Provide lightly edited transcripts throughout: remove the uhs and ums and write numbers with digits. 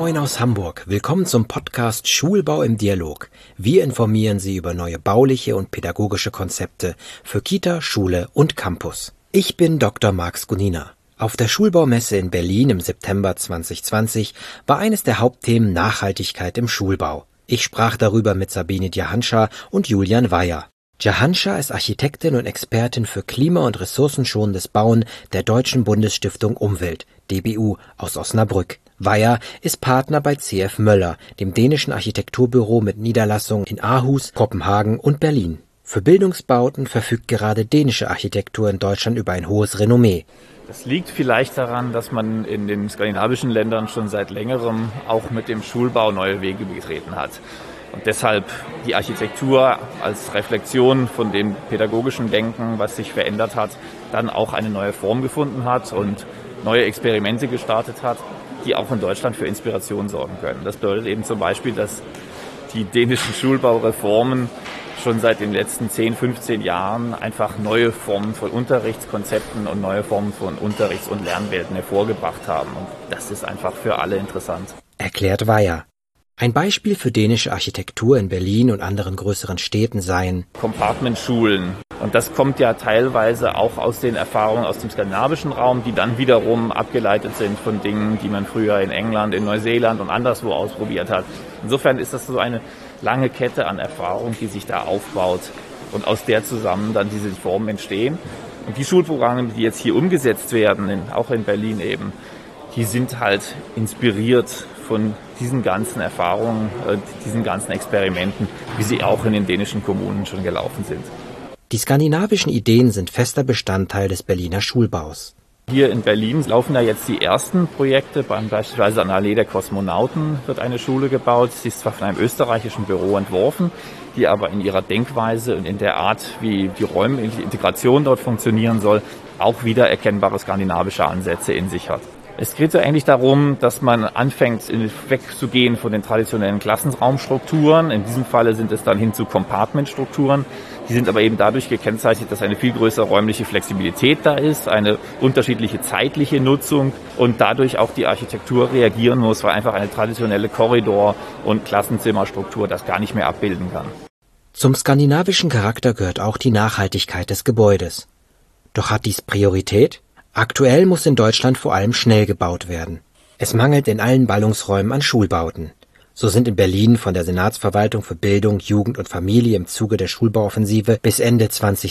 Moin aus Hamburg. Willkommen zum Podcast Schulbau im Dialog. Wir informieren Sie über neue bauliche und pädagogische Konzepte für Kita, Schule und Campus. Ich bin Dr. Marx Gunina. Auf der Schulbaumesse in Berlin im September 2020 war eines der Hauptthemen Nachhaltigkeit im Schulbau. Ich sprach darüber mit Sabine Djahanscha und Julian Weyer. Djahanscha ist Architektin und Expertin für klima- und ressourcenschonendes Bauen der Deutschen Bundesstiftung Umwelt, DBU, aus Osnabrück. Weyer ist Partner bei CF Möller, dem dänischen Architekturbüro mit Niederlassungen in Aarhus, Kopenhagen und Berlin. Für Bildungsbauten verfügt gerade dänische Architektur in Deutschland über ein hohes Renommee. Das liegt vielleicht daran, dass man in den skandinavischen Ländern schon seit längerem auch mit dem Schulbau neue Wege betreten hat. Und deshalb die Architektur als Reflexion von dem pädagogischen Denken, was sich verändert hat, dann auch eine neue Form gefunden hat und neue Experimente gestartet hat, die auch in Deutschland für Inspiration sorgen können. Das bedeutet eben zum Beispiel, dass die dänischen Schulbaureformen schon seit den letzten 10, 15 Jahren einfach neue Formen von Unterrichtskonzepten und neue Formen von Unterrichts- und Lernwelten hervorgebracht haben. Und das ist einfach für alle interessant. Erklärt Weyer. Ein Beispiel für dänische Architektur in Berlin und anderen größeren Städten seien Compartmentschulen. Und das kommt ja teilweise auch aus den Erfahrungen aus dem skandinavischen Raum, die dann wiederum abgeleitet sind von Dingen, die man früher in England, in Neuseeland und anderswo ausprobiert hat. Insofern ist das so eine lange Kette an Erfahrung, die sich da aufbaut und aus der zusammen dann diese Formen entstehen. Und die Schulprogramme, die jetzt hier umgesetzt werden, auch in Berlin eben, die sind halt inspiriert von diesen ganzen Erfahrungen, diesen ganzen Experimenten, wie sie auch in den dänischen Kommunen schon gelaufen sind. Die skandinavischen Ideen sind fester Bestandteil des Berliner Schulbaus. Hier in Berlin laufen ja jetzt die ersten Projekte. Beispielsweise an der Allee der Kosmonauten wird eine Schule gebaut. Sie ist zwar von einem österreichischen Büro entworfen, die aber in ihrer Denkweise und in der Art, wie die räumliche Integration dort funktionieren soll, auch wieder erkennbare skandinavische Ansätze in sich hat. Es geht so eigentlich darum, dass man anfängt, wegzugehen von den traditionellen Klassenraumstrukturen. In diesem Falle sind es dann hin zu Compartmentstrukturen. Die sind aber eben dadurch gekennzeichnet, dass eine viel größere räumliche Flexibilität da ist, eine unterschiedliche zeitliche Nutzung und dadurch auch die Architektur reagieren muss, weil einfach eine traditionelle Korridor- und Klassenzimmerstruktur das gar nicht mehr abbilden kann. Zum skandinavischen Charakter gehört auch die Nachhaltigkeit des Gebäudes. Doch hat dies Priorität? Aktuell muss in Deutschland vor allem schnell gebaut werden. Es mangelt in allen Ballungsräumen an Schulbauten. So sind in Berlin von der Senatsverwaltung für Bildung, Jugend und Familie im Zuge der Schulbauoffensive bis Ende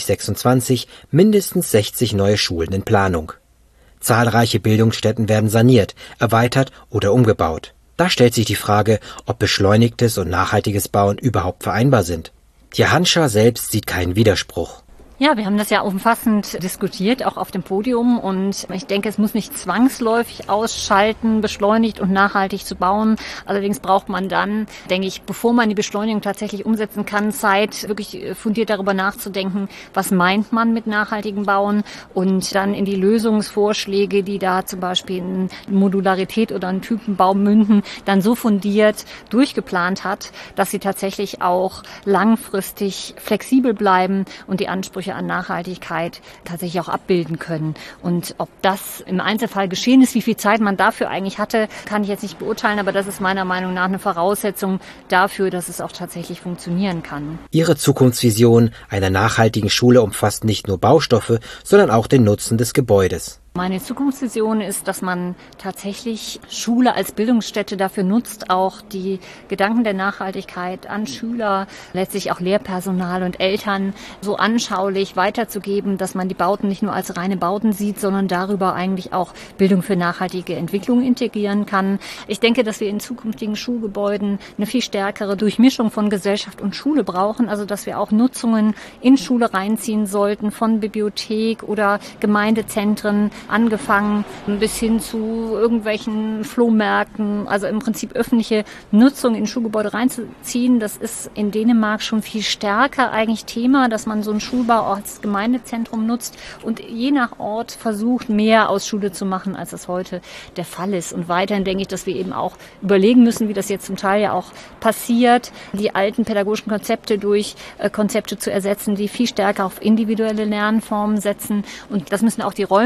2026 mindestens 60 neue Schulen in Planung. Zahlreiche Bildungsstätten werden saniert, erweitert oder umgebaut. Da stellt sich die Frage, ob beschleunigtes und nachhaltiges Bauen überhaupt vereinbar sind. Djahanscha selbst sieht keinen Widerspruch. Ja, wir haben das ja umfassend diskutiert, auch auf dem Podium. Und ich denke, es muss nicht zwangsläufig ausschalten, beschleunigt und nachhaltig zu bauen. Allerdings braucht man dann, denke ich, bevor man die Beschleunigung tatsächlich umsetzen kann, Zeit, wirklich fundiert darüber nachzudenken, was meint man mit nachhaltigem Bauen und dann in die Lösungsvorschläge, die da zum Beispiel in Modularität oder in Typenbau münden, dann so fundiert durchgeplant hat, dass sie tatsächlich auch langfristig flexibel bleiben und die Ansprüche an Nachhaltigkeit tatsächlich auch abbilden können. Und ob das im Einzelfall geschehen ist, wie viel Zeit man dafür eigentlich hatte, kann ich jetzt nicht beurteilen, aber das ist meiner Meinung nach eine Voraussetzung dafür, dass es auch tatsächlich funktionieren kann. Ihre Zukunftsvision einer nachhaltigen Schule umfasst nicht nur Baustoffe, sondern auch den Nutzen des Gebäudes. Meine Zukunftsvision ist, dass man tatsächlich Schule als Bildungsstätte dafür nutzt, auch die Gedanken der Nachhaltigkeit an Schüler, letztlich auch Lehrpersonal und Eltern so anschaulich weiterzugeben, dass man die Bauten nicht nur als reine Bauten sieht, sondern darüber eigentlich auch Bildung für nachhaltige Entwicklung integrieren kann. Ich denke, dass wir in zukünftigen Schulgebäuden eine viel stärkere Durchmischung von Gesellschaft und Schule brauchen, also dass wir auch Nutzungen in Schule reinziehen sollten, von Bibliothek oder Gemeindezentren, angefangen bis hin zu irgendwelchen Flohmärkten, also im Prinzip öffentliche Nutzung in Schulgebäude reinzuziehen. Das ist in Dänemark schon viel stärker eigentlich Thema, dass man so einen Schulbau auch als Gemeindezentrum nutzt und je nach Ort versucht, mehr aus Schule zu machen, als es heute der Fall ist. Und weiterhin denke ich, dass wir eben auch überlegen müssen, wie das jetzt zum Teil ja auch passiert, die alten pädagogischen Konzepte durch Konzepte zu ersetzen, die viel stärker auf individuelle Lernformen setzen. Und das müssen auch die Räume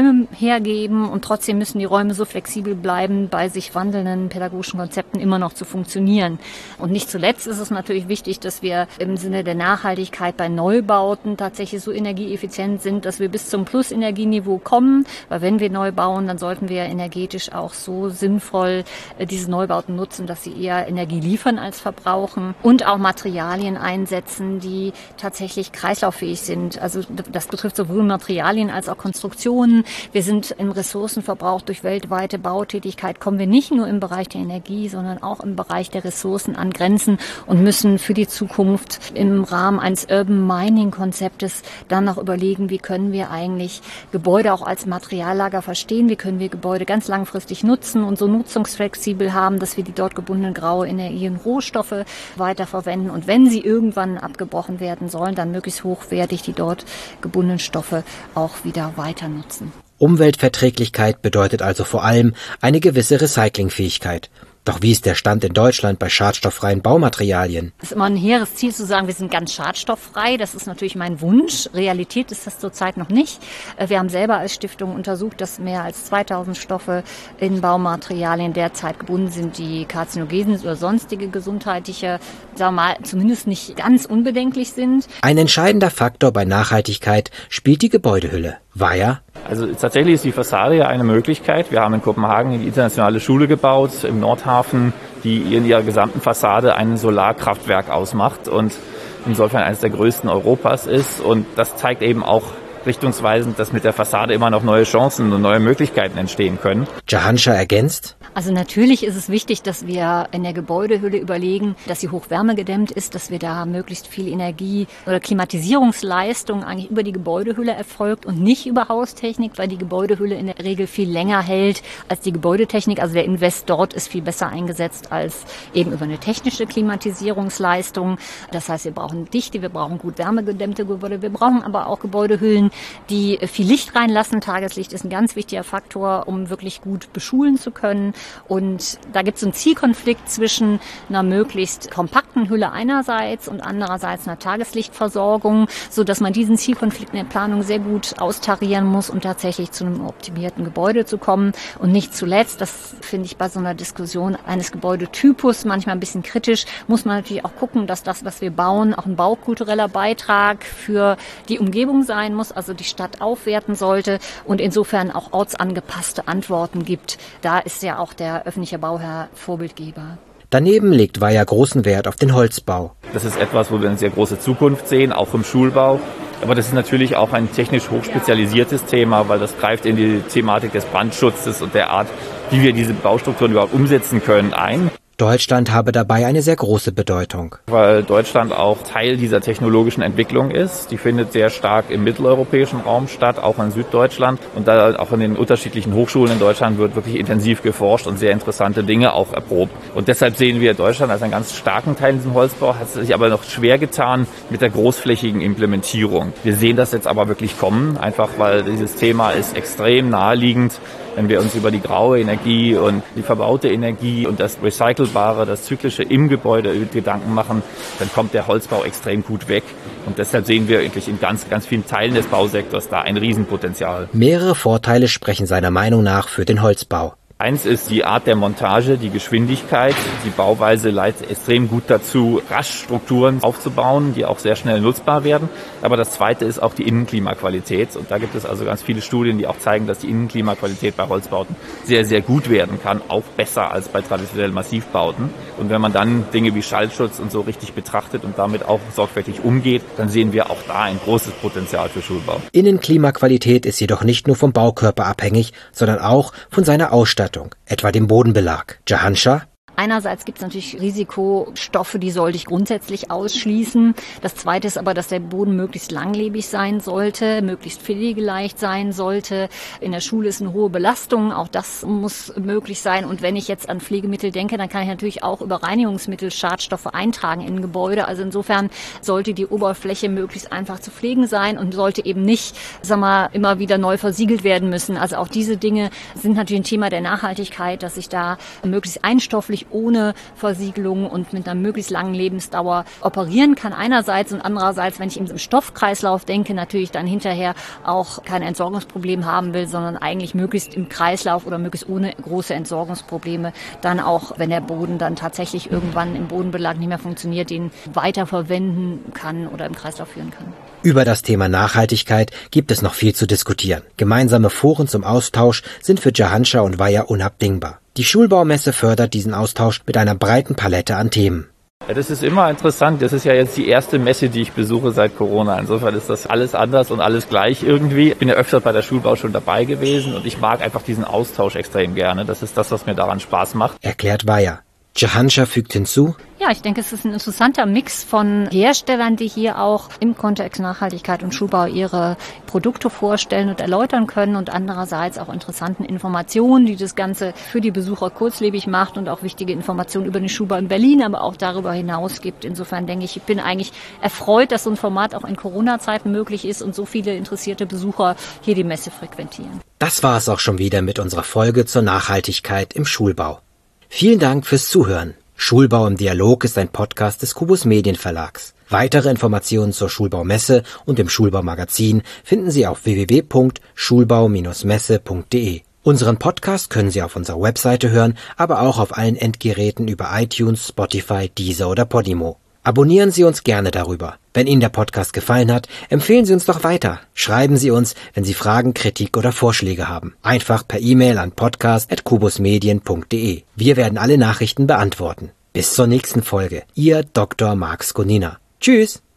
hergeben und trotzdem müssen die Räume so flexibel bleiben, bei sich wandelnden pädagogischen Konzepten immer noch zu funktionieren. Und nicht zuletzt ist es natürlich wichtig, dass wir im Sinne der Nachhaltigkeit bei Neubauten tatsächlich so energieeffizient sind, dass wir bis zum Plus-Energieniveau kommen, weil wenn wir neu bauen, dann sollten wir energetisch auch so sinnvoll diese Neubauten nutzen, dass sie eher Energie liefern als verbrauchen und auch Materialien einsetzen, die tatsächlich kreislauffähig sind. Also das betrifft sowohl Materialien als auch Konstruktionen. Wir sind im Ressourcenverbrauch durch weltweite Bautätigkeit, kommen wir nicht nur im Bereich der Energie, sondern auch im Bereich der Ressourcen an Grenzen und müssen für die Zukunft im Rahmen eines Urban Mining Konzeptes dann noch überlegen, wie können wir eigentlich Gebäude auch als Materiallager verstehen, wie können wir Gebäude ganz langfristig nutzen und so nutzungsflexibel haben, dass wir die dort gebundenen graue Energie und Rohstoffe weiterverwenden und wenn sie irgendwann abgebrochen werden sollen, dann möglichst hochwertig die dort gebundenen Stoffe auch wieder weiter nutzen. Umweltverträglichkeit bedeutet also vor allem eine gewisse Recyclingfähigkeit. Doch wie ist der Stand in Deutschland bei schadstofffreien Baumaterialien? Es ist immer ein hehres Ziel zu sagen, wir sind ganz schadstofffrei. Das ist natürlich mein Wunsch. Realität ist das zurzeit noch nicht. Wir haben selber als Stiftung untersucht, dass mehr als 2000 Stoffe in Baumaterialien derzeit gebunden sind, die karzinogen oder sonstige gesundheitliche, sagen wir mal, zumindest nicht ganz unbedenklich sind. Ein entscheidender Faktor bei Nachhaltigkeit spielt die Gebäudehülle. Weyer? Also tatsächlich ist die Fassade ja eine Möglichkeit. Wir haben in Kopenhagen die internationale Schule gebaut, im Nordhafen, die in ihrer gesamten Fassade ein Solarkraftwerk ausmacht und insofern eines der größten Europas ist. Und das zeigt eben auch richtungsweisend, dass mit der Fassade immer noch neue Chancen und neue Möglichkeiten entstehen können. Jahanscha ergänzt: Also natürlich ist es wichtig, dass wir in der Gebäudehülle überlegen, dass sie hochwärmegedämmt ist, dass wir da möglichst viel Energie oder Klimatisierungsleistung eigentlich über die Gebäudehülle erfolgt und nicht über Haustechnik, weil die Gebäudehülle in der Regel viel länger hält als die Gebäudetechnik. Also der Invest dort ist viel besser eingesetzt als eben über eine technische Klimatisierungsleistung. Das heißt, wir brauchen Dichte, wir brauchen gut wärmegedämmte Gebäude, wir brauchen aber auch Gebäudehüllen, die viel Licht reinlassen. Tageslicht ist ein ganz wichtiger Faktor, um wirklich gut beschulen zu können. Und da gibt es einen Zielkonflikt zwischen einer möglichst kompakten Hülle einerseits und andererseits einer Tageslichtversorgung, so dass man diesen Zielkonflikt in der Planung sehr gut austarieren muss, um tatsächlich zu einem optimierten Gebäude zu kommen. Und nicht zuletzt, das finde ich bei so einer Diskussion eines Gebäudetypus manchmal ein bisschen kritisch, muss man natürlich auch gucken, dass das, was wir bauen, auch ein baukultureller Beitrag für die Umgebung sein muss, also die Stadt aufwerten sollte und insofern auch ortsangepasste Antworten gibt. Da ist ja auch der öffentliche Bauherr Vorbildgeber. Daneben legt Weyer großen Wert auf den Holzbau. Das ist etwas, wo wir eine sehr große Zukunft sehen, auch im Schulbau. Aber das ist natürlich auch ein technisch hochspezialisiertes Thema, weil das greift in die Thematik des Brandschutzes und der Art, wie wir diese Baustrukturen überhaupt umsetzen können, ein. Deutschland habe dabei eine sehr große Bedeutung. Weil Deutschland auch Teil dieser technologischen Entwicklung ist. Die findet sehr stark im mitteleuropäischen Raum statt, auch in Süddeutschland. Und da auch in den unterschiedlichen Hochschulen in Deutschland wird wirklich intensiv geforscht und sehr interessante Dinge auch erprobt. Und deshalb sehen wir Deutschland als einen ganz starken Teil in diesem Holzbau, hat sich aber noch schwer getan mit der großflächigen Implementierung. Wir sehen das jetzt aber wirklich kommen, einfach weil dieses Thema ist extrem naheliegend. Wenn wir uns über die graue Energie und die verbaute Energie und das Recycelbare, das Zyklische im Gebäude Gedanken machen, dann kommt der Holzbau extrem gut weg. Und deshalb sehen wir eigentlich in ganz, ganz vielen Teilen des Bausektors da ein Riesenpotenzial. Mehrere Vorteile sprechen seiner Meinung nach für den Holzbau. Eins ist die Art der Montage, die Geschwindigkeit. Die Bauweise leitet extrem gut dazu, rasch Strukturen aufzubauen, die auch sehr schnell nutzbar werden. Aber das Zweite ist auch die Innenklimaqualität. Und da gibt es also ganz viele Studien, die auch zeigen, dass die Innenklimaqualität bei Holzbauten sehr, sehr gut werden kann. Auch besser als bei traditionellen Massivbauten. Und wenn man dann Dinge wie Schallschutz und so richtig betrachtet und damit auch sorgfältig umgeht, dann sehen wir auch da ein großes Potenzial für Schulbau. Innenklimaqualität ist jedoch nicht nur vom Baukörper abhängig, sondern auch von seiner Ausstattung, etwa dem Bodenbelag. Jahanscha? Einerseits gibt es natürlich Risikostoffe, die sollte ich grundsätzlich ausschließen. Das Zweite ist aber, dass der Boden möglichst langlebig sein sollte, möglichst pflegeleicht sein sollte. In der Schule ist eine hohe Belastung, auch das muss möglich sein. Und wenn ich jetzt an Pflegemittel denke, dann kann ich natürlich auch über Reinigungsmittel Schadstoffe eintragen in ein Gebäude. Also insofern sollte die Oberfläche möglichst einfach zu pflegen sein und sollte eben nicht, immer wieder neu versiegelt werden müssen. Also auch diese Dinge sind natürlich ein Thema der Nachhaltigkeit, dass ich da möglichst einstofflich ohne Versiegelung und mit einer möglichst langen Lebensdauer operieren kann einerseits und andererseits, wenn ich im Stoffkreislauf denke, natürlich dann hinterher auch kein Entsorgungsproblem haben will, sondern eigentlich möglichst im Kreislauf oder möglichst ohne große Entsorgungsprobleme dann auch, wenn der Boden dann tatsächlich irgendwann im Bodenbelag nicht mehr funktioniert, den weiterverwenden kann oder im Kreislauf führen kann. Über das Thema Nachhaltigkeit gibt es noch viel zu diskutieren. Gemeinsame Foren zum Austausch sind für Jahancha und Weyer unabdingbar. Die Schulbaumesse fördert diesen Austausch mit einer breiten Palette an Themen. Ja, das ist immer interessant. Das ist ja jetzt die erste Messe, die ich besuche seit Corona. Insofern ist das alles anders und alles gleich irgendwie. Ich bin ja öfter bei der Schulbau schon dabei gewesen und ich mag einfach diesen Austausch extrem gerne. Das ist das, was mir daran Spaß macht. Erklärt Weyer. Jahancha fügt hinzu: Ja, ich denke, es ist ein interessanter Mix von Herstellern, die hier auch im Kontext Nachhaltigkeit und Schulbau ihre Produkte vorstellen und erläutern können und andererseits auch interessanten Informationen, die das Ganze für die Besucher kurzlebig macht und auch wichtige Informationen über den Schulbau in Berlin, aber auch darüber hinaus gibt. Insofern denke ich bin eigentlich erfreut, dass so ein Format auch in Corona-Zeiten möglich ist und so viele interessierte Besucher hier die Messe frequentieren. Das war es auch schon wieder mit unserer Folge zur Nachhaltigkeit im Schulbau. Vielen Dank fürs Zuhören. Schulbau im Dialog ist ein Podcast des Kubus Medienverlags. Weitere Informationen zur Schulbaumesse und dem Schulbaumagazin finden Sie auf www.schulbau-messe.de. Unseren Podcast können Sie auf unserer Webseite hören, aber auch auf allen Endgeräten über iTunes, Spotify, Deezer oder Podimo. Abonnieren Sie uns gerne darüber. Wenn Ihnen der Podcast gefallen hat, empfehlen Sie uns doch weiter. Schreiben Sie uns, wenn Sie Fragen, Kritik oder Vorschläge haben. Einfach per E-Mail an podcast@kubusmedien.de. Wir werden alle Nachrichten beantworten. Bis zur nächsten Folge. Ihr Dr. Marx Gunina. Tschüss!